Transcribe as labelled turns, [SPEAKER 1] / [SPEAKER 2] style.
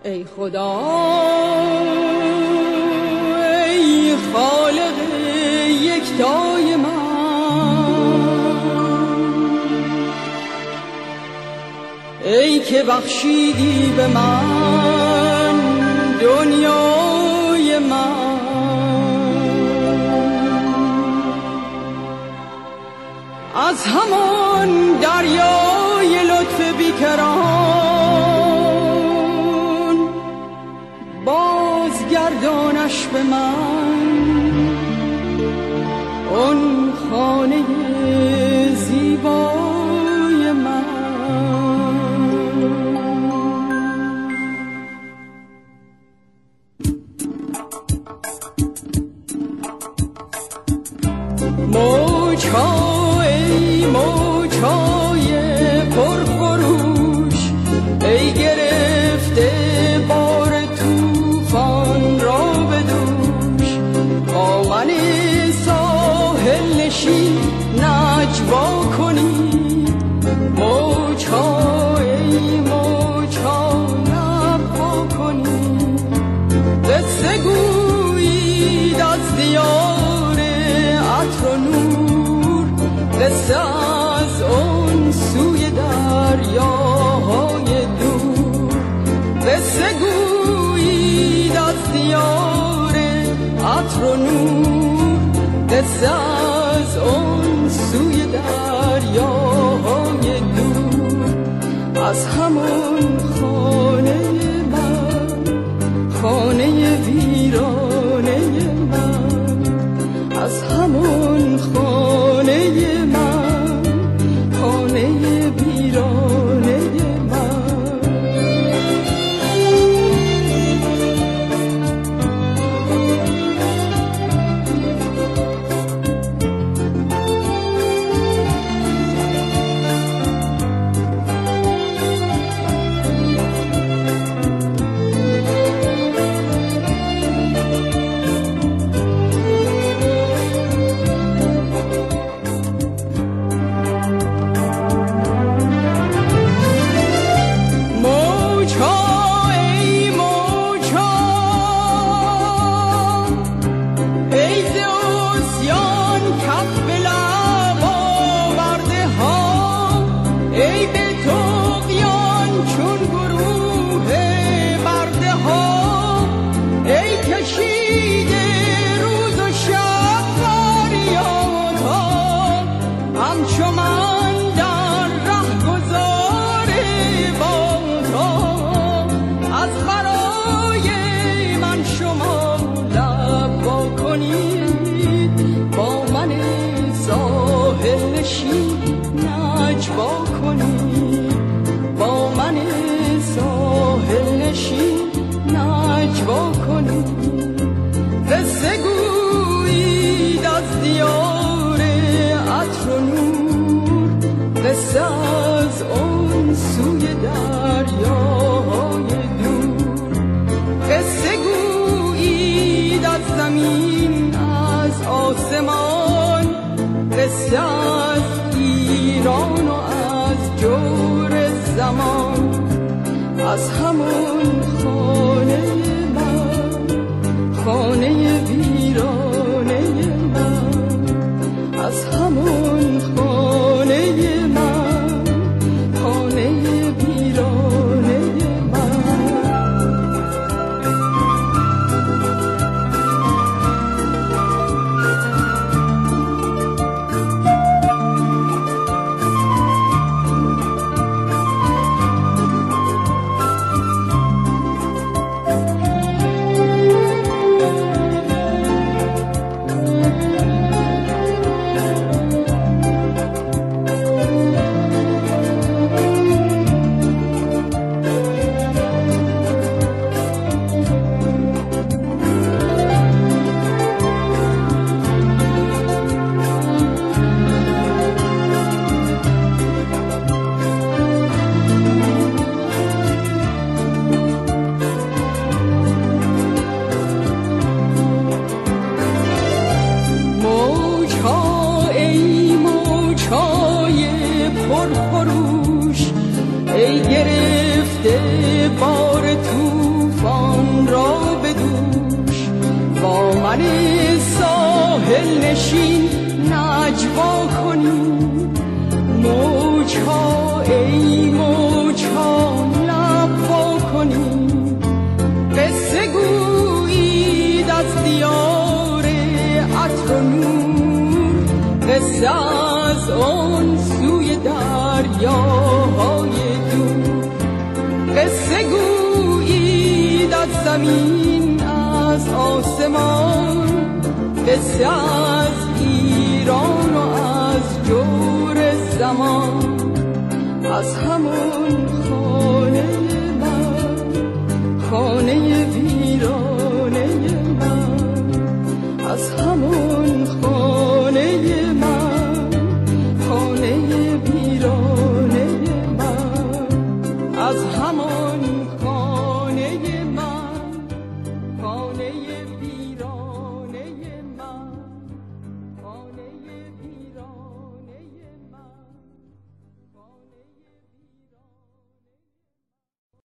[SPEAKER 1] ای خدا ای خالق یکتای من، ای که بخشیدی به من دنیای من، از همان دریای لطف بیکران بازگردانش به من، اون خانه زیبای من. موج‌های موج‌های پرخروش، ای گرفته بار طوفان را به دوش، با من ساحل نشین نجوا کنید. موج‌های موج‌ها نجوا کنید، قصه گویید از دیار عطر و نور، قصه از اون سوی دریاهای دور، قصه گویید از دیار عطر و نور، قصه از اون سوی دریاهای دور، از همون خانه من، خانه ویرانه من، از همون خانه من، خانه ویرانه من. از اون سوی دریاهای دور، قصه گویید از زمین از آسمان، قصه از ایران و از جور زمان، از همون خانه من، خانه ویرانه من، از همون خانه من، خانه ویرانه من. گویید از زمین از آسمان، قصه از ایران و از جور زمان، از همون خانه من، خانه ویرانه من، از همون خانه من، خانه ویرانه من، از همون خانه من، خانه ویرانه.